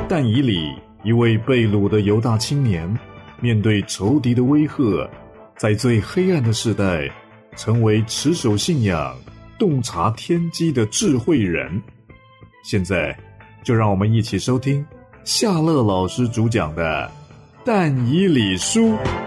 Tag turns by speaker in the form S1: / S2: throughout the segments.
S1: 但以理，一位被掳的犹大青年，面对仇敌的威吓，在最黑暗的世代，成为持守信仰、洞察天机的智慧人。现在，就让我们一起收听夏乐老师主讲的《但以理书》。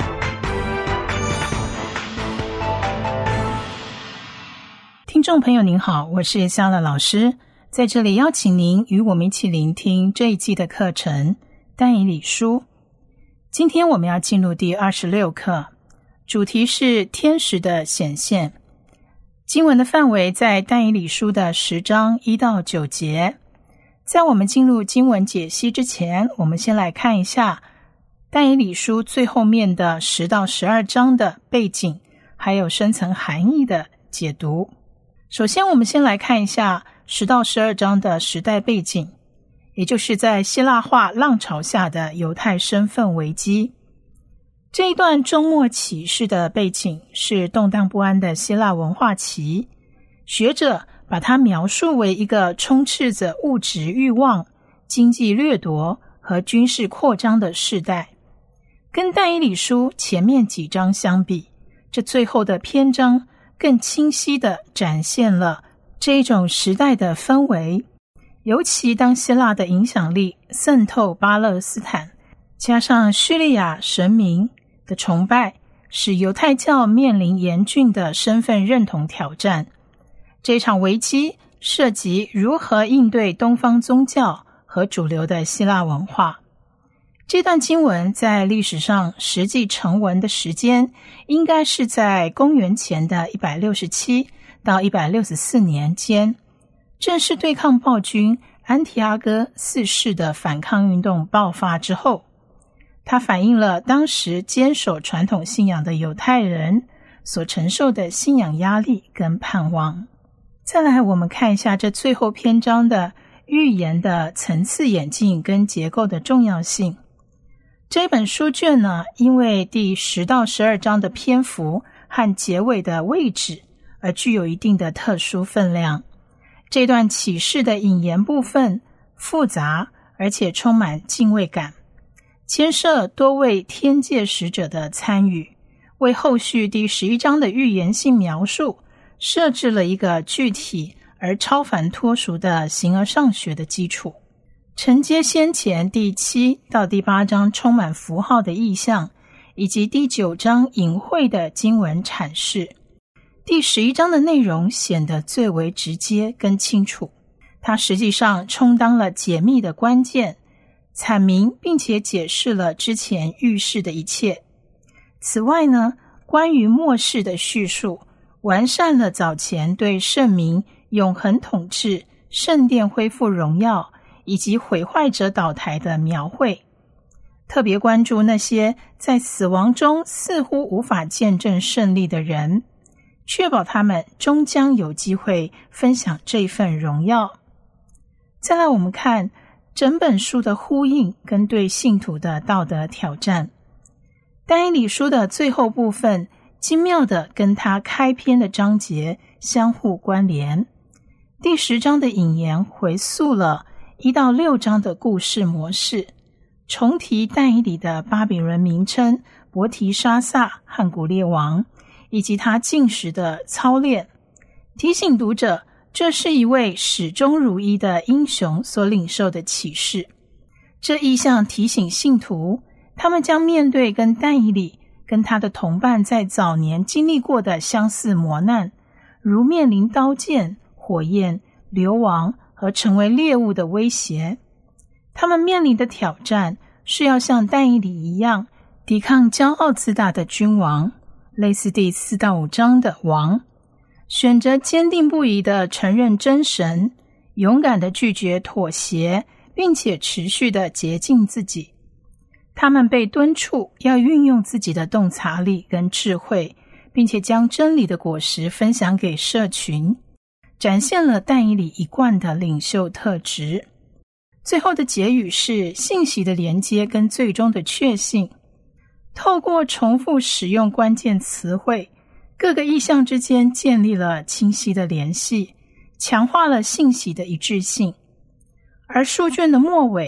S2: 听众朋友您好，我是夏乐老师，在这里邀请您与我们一起聆听这一季的课程《但以理书》。今天我们要进入第26课，主题是天使的显现。经文的范围在但以理书的10章1到9节。在我们进入经文解析之前，我们先来看一下但以理书最后面的10到12章的背景，还有深层含义的解读。首先我们先来看一下10到12章的时代背景，也就是在希腊化浪潮下的犹太身份危机。这一段终末启示的背景是动荡不安的希腊文化期，学者把它描述为一个充斥着物质欲望、经济掠夺和军事扩张的世代。跟但以理书前面几章相比，这最后的篇章更清晰地展现了这一种时代的氛围，尤其当希腊的影响力渗透巴勒斯坦，加上叙利亚神明的崇拜，使犹太教面临严峻的身份认同挑战。这场危机涉及如何应对东方宗教和主流的希腊文化。这段经文在历史上实际成文的时间应该是在公元前的167到164年间，正式对抗暴君安提阿哥4世的反抗运动爆发之后。它反映了当时坚守传统信仰的犹太人所承受的信仰压力跟盼望。再来我们看一下这最后篇章的预言的层次演进跟结构的重要性。这本书卷呢，因为第10到12章的篇幅和结尾的位置而具有一定的特殊分量。这段启示的引言部分复杂而且充满敬畏感，牵涉多位天界使者的参与，为后续第11章的预言性描述设置了一个具体而超凡脱俗的形而上学的基础。承接先前第7到第8章充满符号的意象，以及第9章隐晦的经文阐释，第11章的内容显得最为直接跟清楚。它实际上充当了解密的关键，阐明并且解释了之前预示的一切。此外呢，关于末世的叙述完善了早前对圣民永恒统治、圣殿恢复荣耀以及毁坏者倒台的描绘，特别关注那些在死亡中似乎无法见证胜利的人，确保他们终将有机会分享这份荣耀。再来我们看整本书的呼应跟对信徒的道德挑战。但以理书的最后部分精妙地跟它开篇的章节相互关联。第10章的引言回溯了1到6章的故事模式，重提但以理的巴比伦名称伯提沙撒和古列王，以及他进食的操练，提醒读者这是一位始终如一的英雄所领受的启示。这意象提醒信徒，他们将面对跟但以理跟他的同伴在早年经历过的相似磨难，如面临刀剑、火焰、流亡和成为猎物的威胁。他们面临的挑战是要像但以理一样抵抗骄傲自大的君王，类似第4到5章的王，选择坚定不移地承认真神，勇敢地拒绝妥协，并且持续地洁净自己。他们被敦促要运用自己的洞察力跟智慧，并且将真理的果实分享给社群，展现了但以理一贯的领袖特质。最后的结语是信息的连接跟最终的确信。透过重复使用关键词汇，各个意象之间建立了清晰的联系，强化了信息的一致性。而书卷的末尾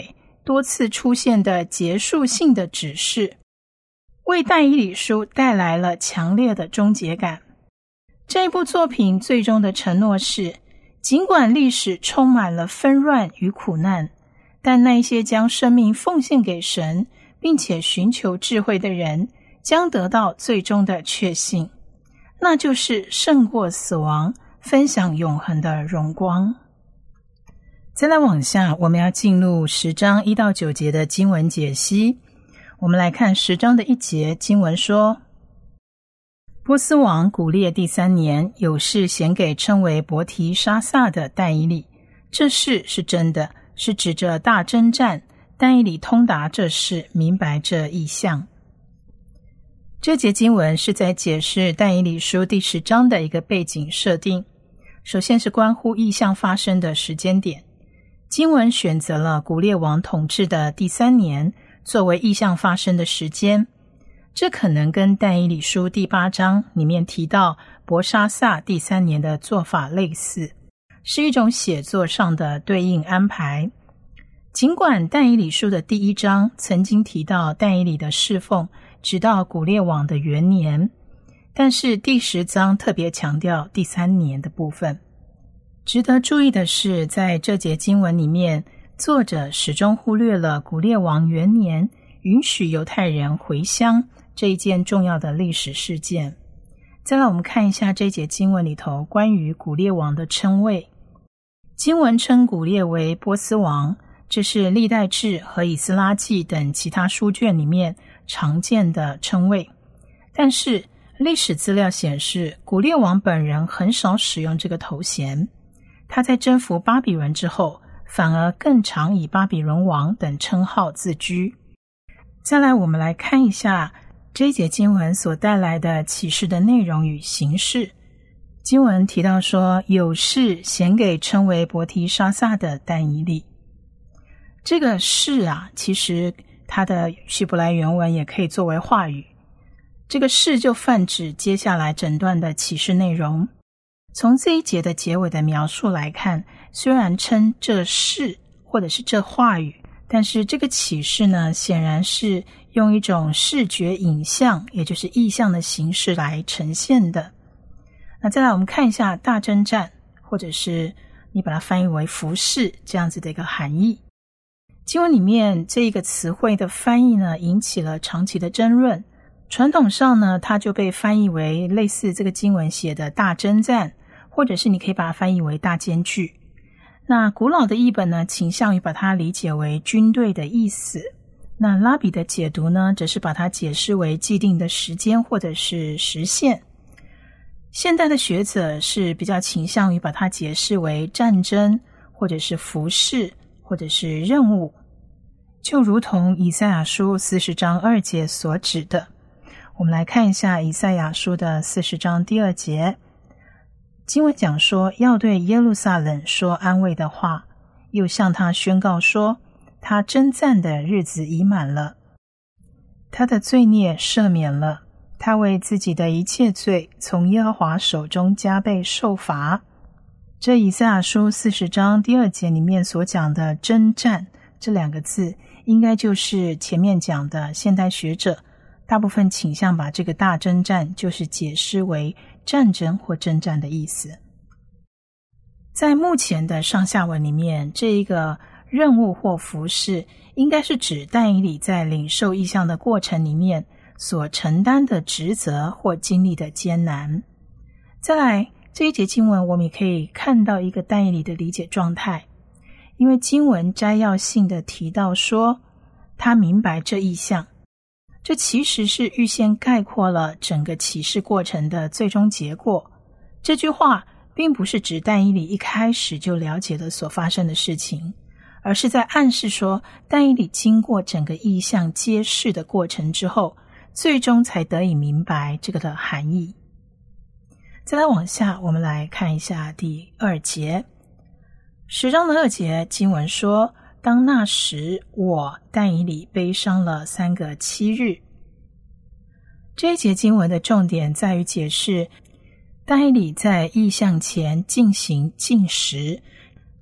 S2: 多次出现的结束性的指示，为但以理书带来了强烈的终结感。这一部作品最终的承诺是，尽管历史充满了纷乱与苦难，但那些将生命奉献给神，并且寻求智慧的人，将得到最终的确信，那就是胜过死亡，分享永恒的荣光。再来往下，我们要进入10章1到9节的经文解析。我们来看10章的1节，经文说，波斯王古列第3年，有事显给称为伯提沙撒的但以理，这事是真的，是指着大征战，但以理通达这事，明白这意象。这节经文是在解释但以理书第10章的一个背景设定。首先是关乎意象发生的时间点，经文选择了古列王统治的第3年作为意象发生的时间，这可能跟但以理书第8章里面提到伯沙撒第3年的做法类似，是一种写作上的对应安排。尽管但以理书的第1章曾经提到但以理的侍奉直到古列王的元年，但是第10章特别强调第3年的部分。值得注意的是，在这节经文里面，作者始终忽略了古列王元年允许犹太人回乡这一件重要的历史事件。再来我们看一下这节经文里头关于古列王的称谓。经文称古列为波斯王，这是历代志和以斯拉记等其他书卷里面常见的称谓，但是历史资料显示古列王本人很少使用这个头衔，他在征服巴比伦之后反而更常以巴比伦王等称号自居。再来我们来看一下这一节经文所带来的启示的内容与形式。经文提到说，有事显给称为伯提沙撒的但以理。这个事其实它的希伯来原文也可以作为话语，这个事就泛指接下来整段的启示内容。从这一节的结尾的描述来看，虽然称这事或者是这话语，但是这个启示呢，显然是用一种视觉影像，也就是意象的形式来呈现的。那再来我们看一下大征战，或者是你把它翻译为服侍这样子的一个含义。经文里面这一个词汇的翻译呢，引起了长期的争论。传统上呢，它就被翻译为类似这个经文写的大征战，或者是你可以把它翻译为大艰巨。那古老的译本呢，倾向于把它理解为军队的意思。那拉比的解读呢，则是把它解释为既定的时间或者是时限。现代的学者是比较倾向于把它解释为战争，或者是服侍，或者是任务。就如同以赛亚书40章2节所指的。我们来看一下以赛亚书的40章第2节。经文讲说，要对耶路撒冷说安慰的话，又向他宣告说，他征战的日子已满了，他的罪孽赦免了，他为自己的一切罪从耶和华手中加倍受罚。这以赛亚书40章第2节里面所讲的征战这2个字，应该就是前面讲的现代学者大部分倾向把这个大征战就是解释为战争或征战的意思。在目前的上下文里面，这一个任务或服事应该是指但以理在领受异象的过程里面所承担的职责或经历的艰难。再来这一节经文，我们也可以看到一个但以理的理解状态，因为经文摘要性的提到说他明白这异象，这其实是预先概括了整个启示过程的最终结果。这句话并不是指但以理一开始就了解了所发生的事情，而是在暗示说但以理经过整个异象揭示的过程之后，最终才得以明白这个的含义。再来往下，我们来看一下第2节。10章的2节经文说，当那时我但以理悲伤了3个7日。这一节经文的重点在于解释但以理在异象前进行禁食，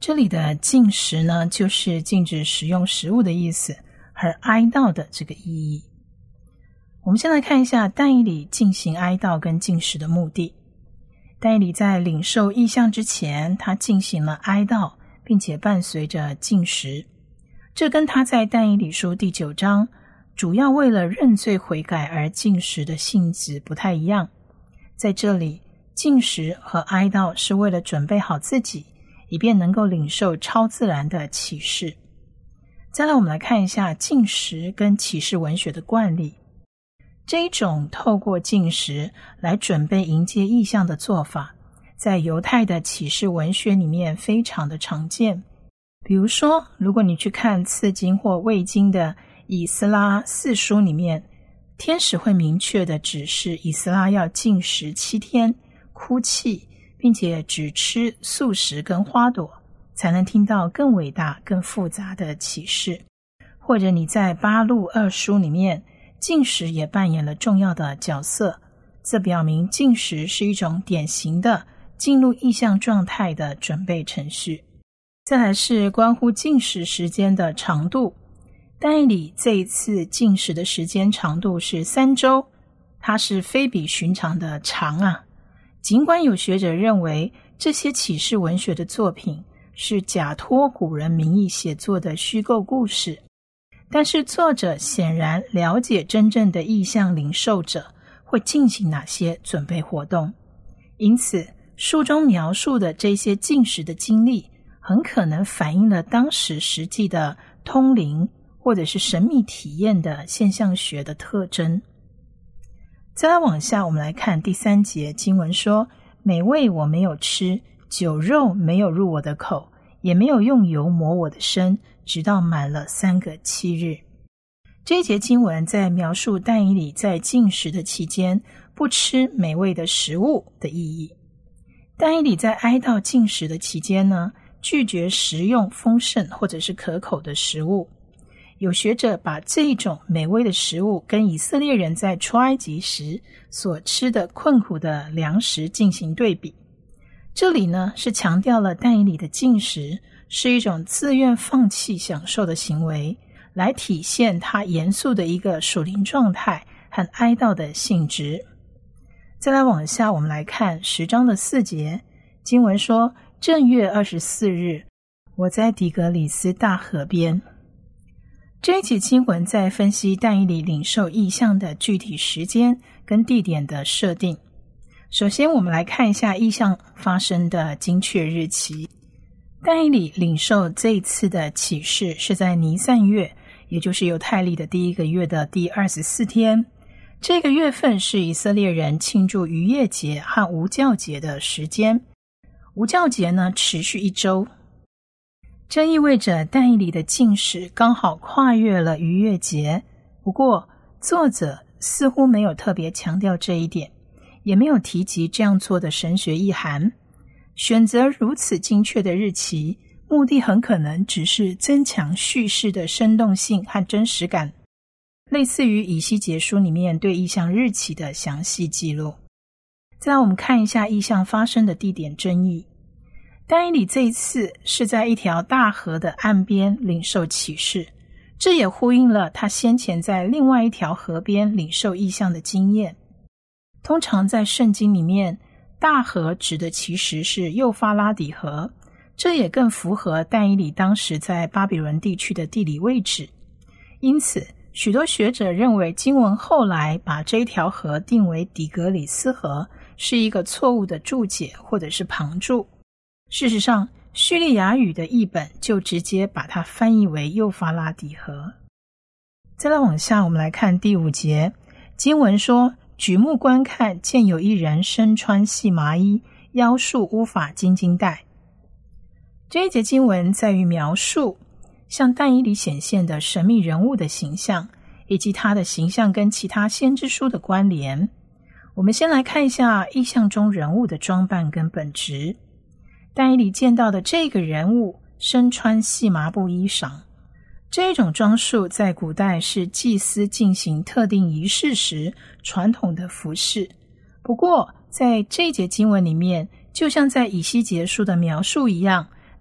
S2: 这里的禁食呢，就是禁止食用食物的意思，而哀悼的这个意义。我们先来看一下但以理进行哀悼跟禁食的目的。但以理在领受异象之前，他进行了哀悼，并且伴随着禁食。这跟他在但以理书第9章主要为了认罪悔改而禁食的性质不太一样。在这里，禁食和哀悼是为了准备好自己，以便能够领受超自然的启示。再来，我们来看一下禁食跟启示文学的惯例。这一种透过禁食来准备迎接异象的做法，在犹太的启示文学里面非常的常见。比如说，如果你去看次经或未经的以斯拉4书里面，天使会明确的指示以斯拉要禁食7天，哭泣，并且只吃素食跟花朵，才能听到更伟大更复杂的启示。或者你在8路2书里面，禁食也扮演了重要的角色，这表明禁食是一种典型的进入异象状态的准备程序。再来是关乎禁食时间的长度。但以理这一次禁食的时间长度是3周，它是非比寻常的长啊。尽管有学者认为这些启示文学的作品是假托古人名义写作的虚构故事，但是作者显然了解真正的异象领受者会进行哪些准备活动，因此书中描述的这些禁食的经历很可能反映了当时实际的通灵或者是神秘体验的现象学的特征。再来往下，我们来看第3节经文说，美味我没有吃，酒肉没有入我的口，也没有用油抹我的身，直到满了3个7日。这一节经文在描述但以理在禁食的期间不吃美味的食物的意义。但以理在哀悼禁食的期间呢，拒绝食用丰盛或者是可口的食物。有学者把这一种美味的食物跟以色列人在出埃及时所吃的困苦的粮食进行对比。这里呢是强调了但以理的禁食是一种自愿放弃享受的行为，来体现他严肃的一个属灵状态和哀悼的性质。再来往下，我们来看10章的4节，经文说，正月24日，我在底格里斯大河边。这一节经文在分析但以理领受异象的具体时间跟地点的设定。首先我们来看一下异象发生的精确日期。但以理领受这一次的启示是在尼散月，也就是犹太历的第1个月的第24天。这个月份是以色列人庆祝逾越节和无酵节的时间。无酵节呢持续1周，这意味着但以理的禁食刚好跨越了逾越节。不过作者似乎没有特别强调这一点，也没有提及这样做的神学意涵。选择如此精确的日期，目的很可能只是增强叙事的生动性和真实感，类似于以西结书里面对异象日期的详细记录。再来我们看一下异象发生的地点争议。但以理这一次是在一条大河的岸边领受启示，这也呼应了他先前在另外一条河边领受异象的经验。通常在圣经里面，大河指的其实是幼发拉底河，这也更符合但以理当时在巴比伦地区的地理位置。因此许多学者认为经文后来把这一条河定为底格里斯河是一个错误的注解或者是旁注。事实上叙利亚语的译本就直接把它翻译为幼发拉底河。再来往下，我们来看第5节，经文说，举目观看，见有一人身穿细麻衣，腰束乌法金金带。这一节经文在于描述向但以理显现的神秘人物的形象，以及他的形象跟其他先知书的关联。我们先来看一下异象中人物的装扮跟本质。但以理见到的这个人物身穿细麻布衣裳，这种装束在古代是祭司进行特定仪式时传统的服饰。不过在这一节经文里面，就像在以西结书的描述一样，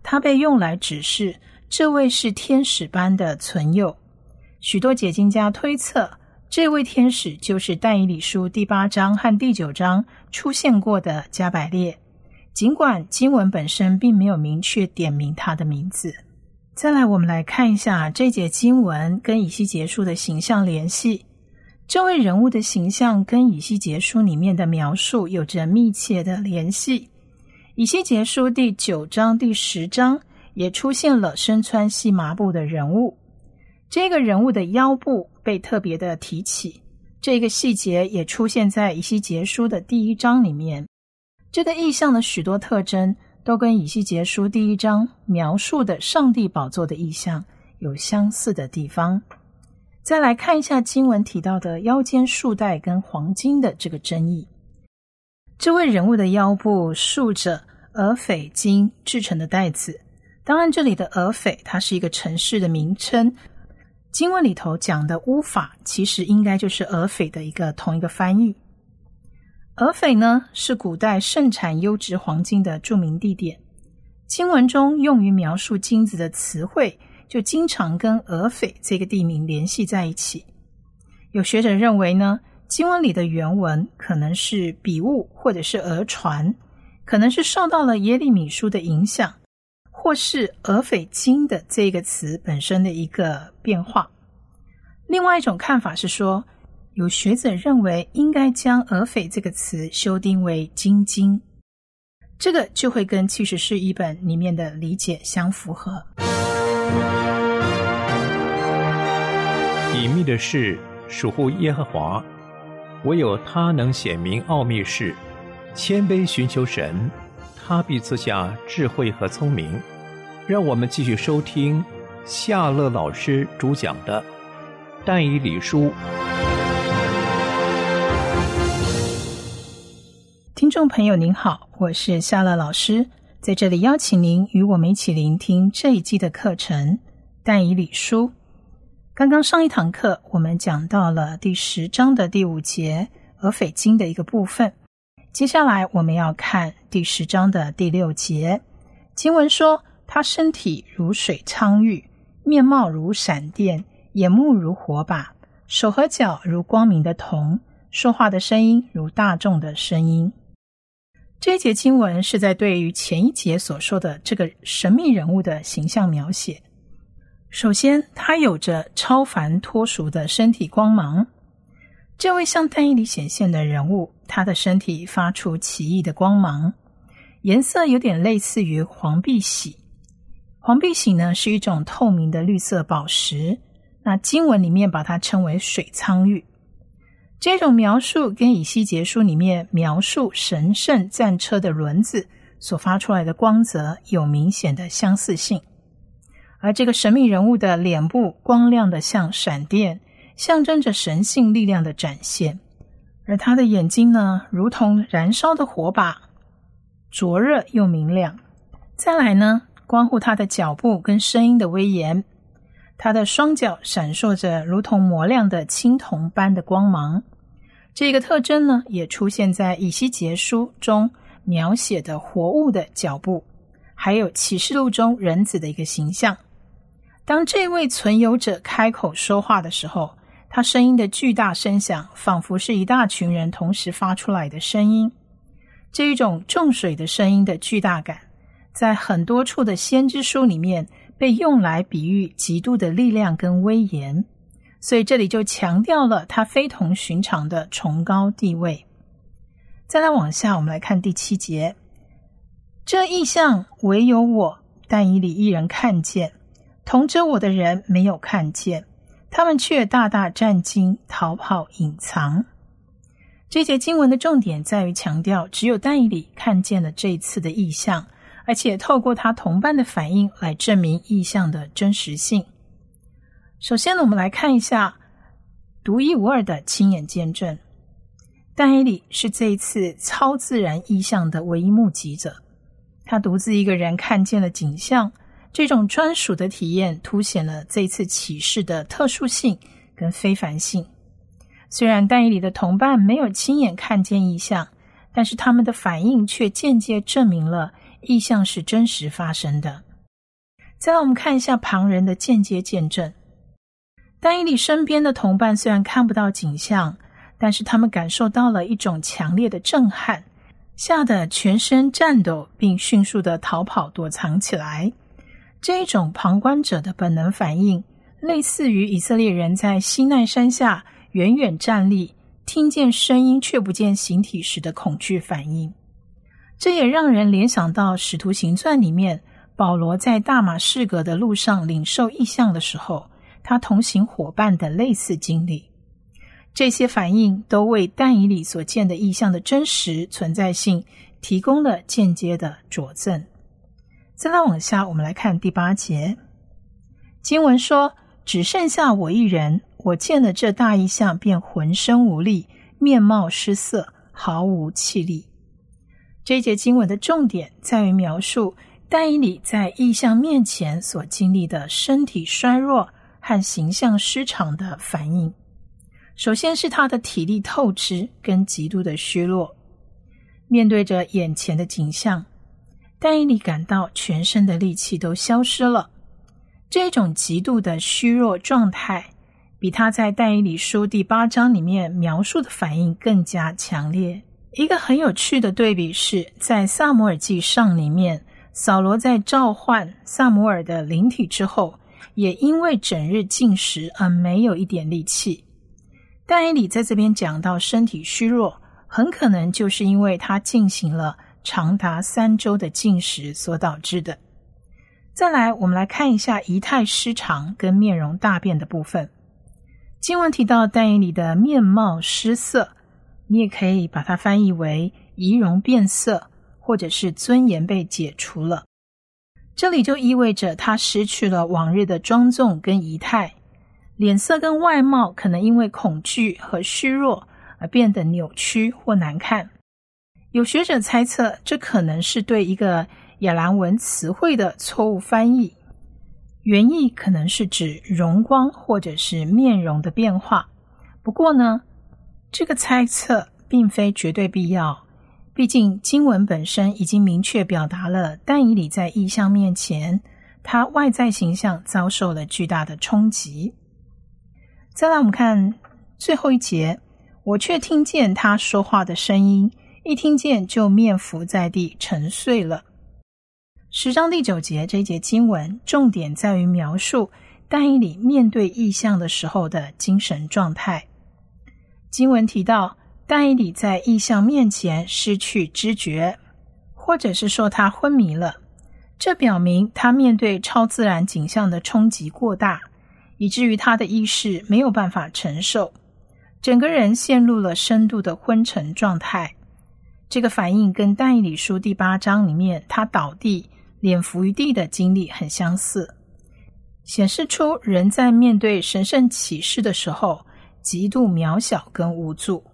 S2: 它被用来指示这位是天使般的存有。许多解经家推测，这位天使就是但以理书第8章和第9章出现过的加百列，尽管经文本身并没有明确点明他的名字。再来，我们来看一下这节经文跟以西结书的形象联系。这位人物的形象跟以西结书里面的描述有着密切的联系。以西结书第9章、第10章也出现了身穿细麻布的人物，这个人物的腰部被特别的提起，这个细节也出现在以西结书的第1章里面。这个意象的许多特征都跟以西结书第1章描述的上帝宝座的意象有相似的地方。再来看一下经文提到的腰间束带跟黄金的这个争议。这位人物的腰部束着俄斐金制成的带子，当然这里的俄斐它是一个城市的名称，经文里头讲的乌法其实应该就是俄斐的同一个翻译。俄斐呢是古代盛产优质黄金的著名地点，经文中用于描述金子的词汇就经常跟俄斐这个地名联系在一起。有学者认为呢，经文里的原文可能是笔误或者是讹传，可能是受到了耶利米书的影响，或是俄斐金的这个词本身的一个变化。另外一种看法是说，有学者认为应该将俄斐这个词修订为金金，这个就会跟其实是译本里面的理解相符合。
S3: 隐秘的事属乎耶和华，唯有他能显明奥秘事。谦卑寻求神，他必赐下智慧和聪明。让我们继续收听夏乐老师主讲的但以理书。
S2: 听众朋友您好，我是夏乐老师，在这里邀请您与我们一起聆听这一季的课程但以理书。刚刚上一堂课我们讲到了第10章的第5节俄斐金的一个部分，接下来我们要看第10章的第6节。经文说，他身体如水苍玉，面貌如闪电，眼目如火把，手和脚如光明的铜，说话的声音如大众的声音。这一节经文是在对于前一节所说的这个神秘人物的形象描写。首先，他有着超凡脱俗的身体光芒。这位向但以理显现的人物，他的身体发出奇异的光芒，颜色有点类似于黄碧玺。黄碧玺呢是一种透明的绿色宝石，那经文里面把它称为水苍玉。这种描述跟以西结书里面描述神圣战车的轮子所发出来的光泽有明显的相似性。而这个神秘人物的脸部光亮的像闪电，象征着神性力量的展现，而他的眼睛呢如同燃烧的火把，灼热又明亮。再来呢，关乎他的脚步跟声音的威严，他的双脚闪烁着如同磨亮的青铜般的光芒。这个特征呢也出现在以西结书中描写的活物的脚步，还有启示录中人子的一个形象。当这位存有者开口说话的时候，他声音的巨大声响仿佛是一大群人同时发出来的声音。这一种重水的声音的巨大感，在很多处的先知书里面被用来比喻极度的力量跟威严，所以这里就强调了他非同寻常的崇高地位。再来往下，我们来看第7节。这异象唯有我但以理一人看见，同着我的人没有看见，他们却大大战惊，逃跑隐藏。这节经文的重点在于强调只有但以理看见了这一次的异象，而且透过他同伴的反应来证明异象的真实性。首先呢，我们来看一下独一无二的亲眼见证。但以理是这一次超自然异象的唯一目击者，他独自一个人看见了景象，这种专属的体验凸显了这次启示的特殊性跟非凡性。虽然但以理的同伴没有亲眼看见异象，但是他们的反应却间接证明了异象是真实发生的。 再来我们看一下旁人的间接见证。但以理身边的同伴虽然看不到景象，但是他们感受到了一种强烈的震撼，吓得全身颤抖，并迅速地逃跑躲藏起来。这一种旁观者的本能反应，类似于以色列人在西奈山下远远站立，听见声音却不见形体时的恐惧反应。这也让人联想到《使徒行传》里面保罗在大马士革的路上领受异象的时候，他同行伙伴的类似经历。这些反应都为但以理所见的异象的真实存在性提供了间接的佐证。再来往下，我们来看第8节。经文说，只剩下我一人，我见了这大异象，便浑身无力，面貌失色，毫无气力。这一节经文的重点在于描述但以理在异象面前所经历的身体衰弱和形象失常的反应。首先是他的体力透支跟极度的虚弱。面对着眼前的景象，但以理感到全身的力气都消失了。这种极度的虚弱状态，比他在但以理书第8章里面描述的反应更加强烈。一个很有趣的对比是，在撒母耳记上里面，扫罗在召唤撒母耳的灵体之后，也因为整日禁食而没有一点力气。但以理在这边讲到身体虚弱，很可能就是因为他进行了长达3周的禁食所导致的。再来，我们来看一下仪态失常跟面容大变的部分。经文提到但以理的面貌失色，你也可以把它翻译为仪容变色，或者是尊严被解除了。这里就意味着他失去了往日的庄重跟仪态，脸色跟外貌可能因为恐惧和虚弱而变得扭曲或难看。有学者猜测，这可能是对一个亚兰文词汇的错误翻译，原意可能是指容光或者是面容的变化。不过呢，这个猜测并非绝对必要，毕竟经文本身已经明确表达了但以理在异象面前，他外在形象遭受了巨大的冲击。再来我们看最后一节，我却听见他说话的声音，一听见就面伏在地沉睡了。10章第9节这一节经文重点在于描述但以理面对异象的时候的精神状态。经文提到但以理在异象面前失去知觉，或者是说他昏迷了，这表明他面对超自然景象的冲击过大，以至于他的意识没有办法承受，整个人陷入了深度的昏沉状态。这个反应跟但以理书第8章里面他倒地脸伏于地的经历很相似，显示出人在面对神圣启示的时候极度渺小跟无助。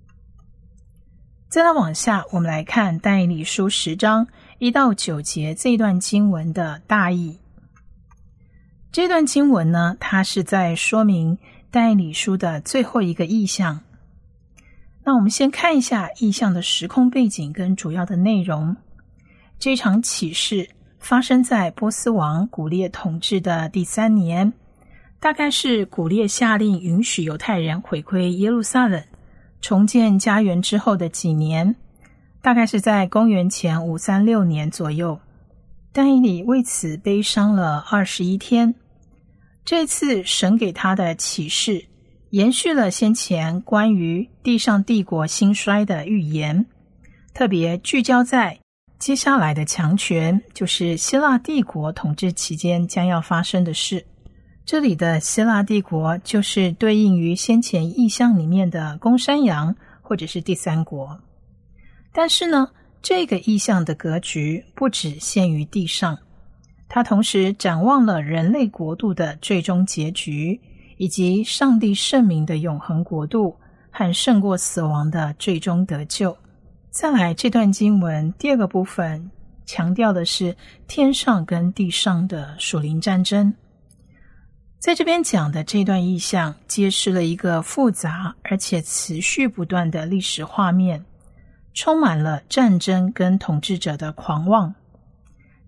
S2: 再来往下，我们来看但以理书10章1到9节这一段经文的大意。这段经文呢，它是在说明但以理书的最后一个意象。那我们先看一下意象的时空背景跟主要的内容。这场启示发生在波斯王古列统治的第3年，大概是古列下令允许犹太人回归耶路撒冷重建家园之后的几年，大概是在公元前536年左右。但以理为此悲伤了21天。这次神给他的启示延续了先前关于地上帝国兴衰的预言，特别聚焦在接下来的强权，就是希腊帝国统治期间将要发生的事。这里的希腊帝国就是对应于先前意象里面的公山羊或者是第3国。但是呢，这个意象的格局不只限于地上，它同时展望了人类国度的最终结局，以及上帝圣民的永恒国度和胜过死亡的最终得救。再来，这段经文第2个部分强调的是天上跟地上的属灵战争。在这边讲的这段意象揭示了一个复杂而且持续不断的历史画面，充满了战争跟统治者的狂妄。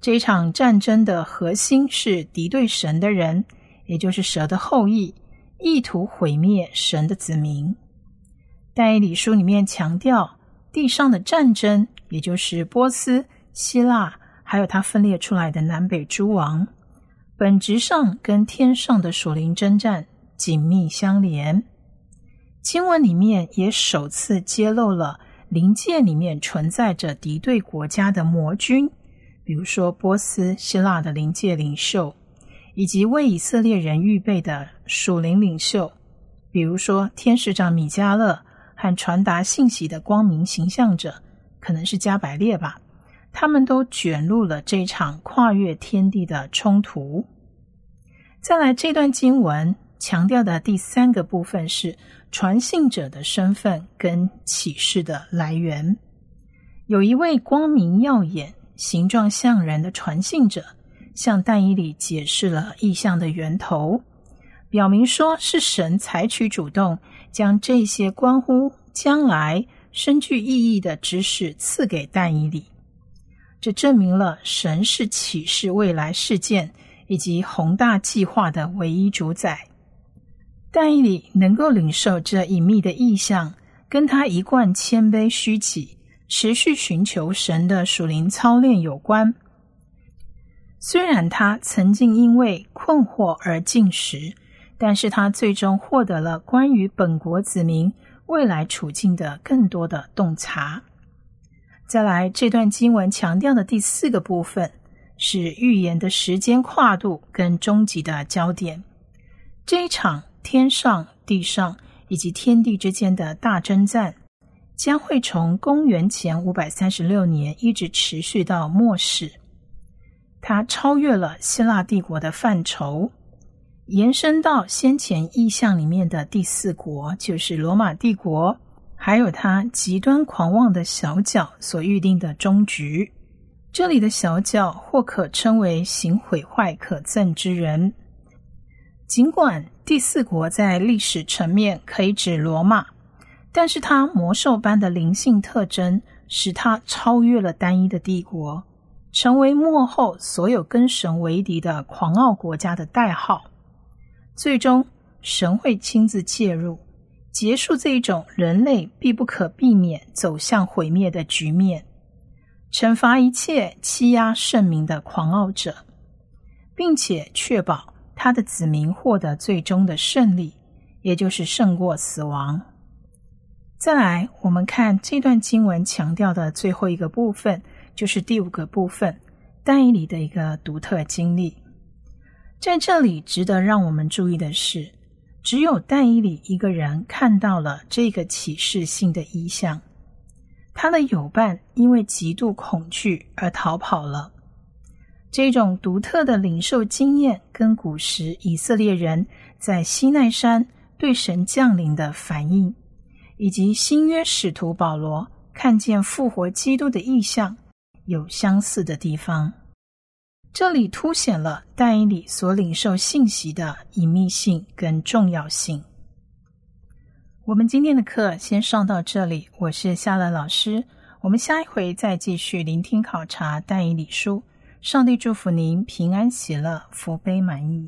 S2: 这一场战争的核心是敌对神的人，也就是蛇的后裔，意图毁灭神的子民。但以理书里面强调，地上的战争，也就是波斯、希腊，还有它分裂出来的南北诸王，本质上跟天上的属灵征战紧密相连。经文里面也首次揭露了灵界里面存在着敌对国家的魔君，比如说波斯、希腊的灵界领袖，以及为以色列人预备的属灵领袖，比如说天使长米迦勒和传达信息的光明形象者，可能是加百列吧，他们都卷入了这场跨越天地的冲突。再来，这段经文强调的第三个部分是传信者的身份跟启示的来源。有一位光明耀眼、形状像人的传信者，向但以理解释了异象的源头，表明说是神采取主动，将这些关乎将来深具意义的知识赐给但以理。这证明了神是启示未来事件以及宏大计划的唯一主宰。但以理能够领受这隐秘的意象，跟他一贯谦卑虚己、持续寻求神的属灵操练有关。虽然他曾经因为困惑而禁食，但是他最终获得了关于本国子民未来处境的更多的洞察。再来，这段经文强调的第四个部分是预言的时间跨度跟终极的焦点。这一场天上、地上以及天地之间的大征战，将会从公元前536年一直持续到末世。它超越了希腊帝国的范畴，延伸到先前意象里面的第四国，就是罗马帝国，还有它极端狂妄的小角所预定的终局。这里的小角或可称为行毁坏可憎之人。尽管第四国在历史层面可以指罗马，但是它魔兽般的灵性特征使它超越了单一的帝国，成为末后所有跟神为敌的狂傲国家的代号。最终神会亲自介入，结束这一种人类必不可避免走向毁灭的局面，惩罚一切欺压圣民的狂傲者，并且确保他的子民获得最终的胜利，也就是胜过死亡。再来，我们看这段经文强调的最后一个部分，就是第五个部分，但以理的一个独特经历。在这里值得让我们注意的是，只有但以理一个人看到了这个启示性的异象，他的友伴因为极度恐惧而逃跑了。这种独特的领受经验跟古时以色列人在西奈山对神降临的反应，以及新约使徒保罗看见复活基督的异象有相似的地方。这里凸显了但以理所领受信息的隐秘性跟重要性。我们今天的课先上到这里，我是夏乐老师，我们下一回再继续聆听考察但以理书。上帝祝福您平安喜乐，福杯满溢。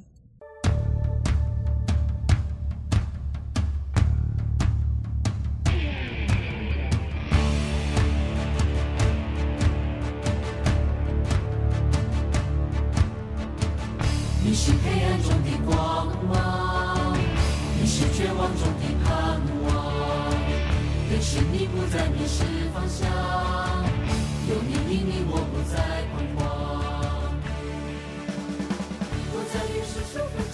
S4: 你是黑暗中的光芒，你是绝望中的盼望，更是你不再迷失方向，有你引领我不再彷徨，我在与世舒服。